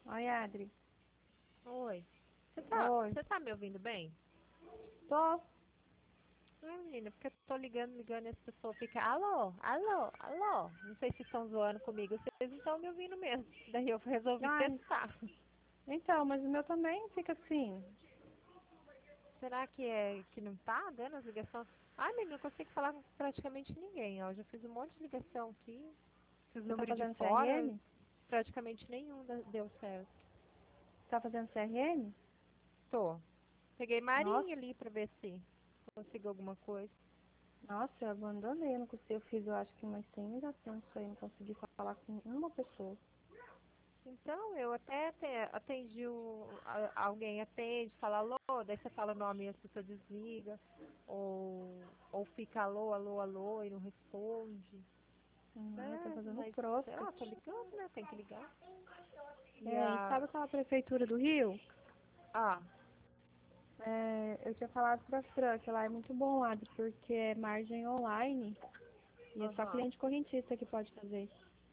Oi, Adri. Oi. Oi. Você tá me ouvindo bem? Tô. Ai, menina, porque eu tô ligando e as pessoas ficam, alô, alô, alô. Não sei se estão zoando comigo, vocês não estão me ouvindo mesmo. Daí eu resolvi Ai, testar. então, mas o meu também fica assim. Será que é que não tá dando as ligações? Ai, menina, não consigo falar com praticamente ninguém, ó. Já fiz um monte de ligação aqui. Fiz Você tá número de fazendo fora, CRM? praticamente nenhum deu certo. Tá fazendo CRM? Tô. Peguei Nossa, Marinha ali pra ver se consigo alguma coisa. nossa, eu abandonei, eu não consegui. Eu fiz, eu acho que umas 100 ligações isso aí, não consegui falar com uma pessoa. Então, eu até atendi alguém atende, fala alô, daí você fala o nome e a pessoa desliga, ou fica alô, alô, alô e não responde. Eu tô É, fazendo mas, sei lá, tô prospect. ligando, né? Tem que ligar. E É, e sabe aquela prefeitura do Rio? ah, É, eu tinha falado pra Fran que lá é muito bom, Adri, porque é margem online e é só aham. cliente correntista que pode fazer.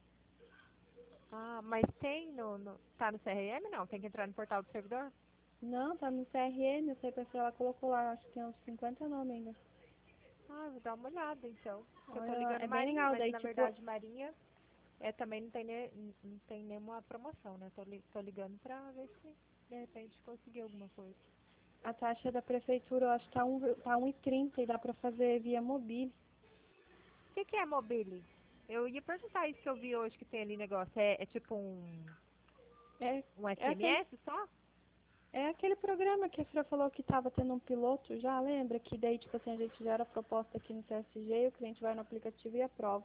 Ah, mas tem tá no CRM? Não, tem que entrar no portal do servidor? Não, tá no CRM, eu sei porque ela colocou lá, acho que tem uns 50 nomes ainda. Ah, vou dar uma olhada então. Porque eu tô Olha, ligando é bem Marinha, legal, mas daí na tipo, verdade Marinha também não tem nenhuma promoção, né? Tô ligando pra ver se de repente conseguir alguma coisa. a taxa da prefeitura, eu acho que tá 1,30 e dá pra fazer via mobile. O que é Mobile? Eu ia perguntar isso que eu vi hoje que tem ali negócio. É tipo É, um é aquele, SMS só? é aquele programa que a Fran falou que tava tendo um piloto, já lembra? Que daí, tipo assim, a gente gera a proposta aqui no CSG, o cliente vai no aplicativo e aprova.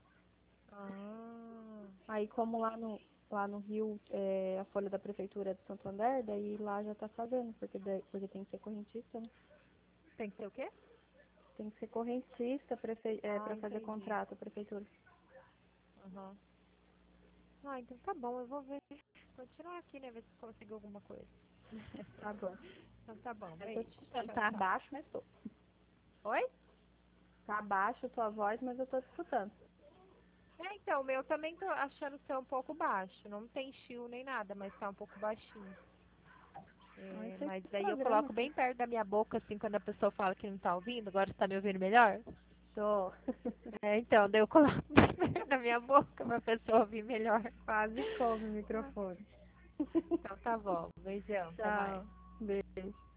Ah, Aí como lá no Rio a folha da prefeitura é de Santander, daí lá já tá fazendo, porque tem que ser correntista, né? tem que ser o quê? Tem que ser correntista Ah, pra fazer entendi. contrato, a prefeitura. Aham. Ah, então tá bom, eu vou ver. Continuar aqui, né? Ver se consigo alguma coisa. Tá bom. Então tá bom, Eu tô beijo. te escutando. Tchau, Tá tchau. baixo, mas tô. Oi? Tá baixo a tua voz, mas eu tô te escutando. Então, o meu também tô achando ser um pouco baixo. Não tem chill nem nada, mas tá um pouco baixinho. Ah, É, esse é mas esse daí eu programa coloco aqui. bem perto da minha boca, assim, quando a pessoa fala que não tá ouvindo. Agora você tá me ouvindo melhor? Tô. Então, daí eu coloco bem perto da minha boca pra pessoa ouvir melhor. Quase come o Ah, microfone. então tá bom. Beijão, até mais. Tchau. Beijo.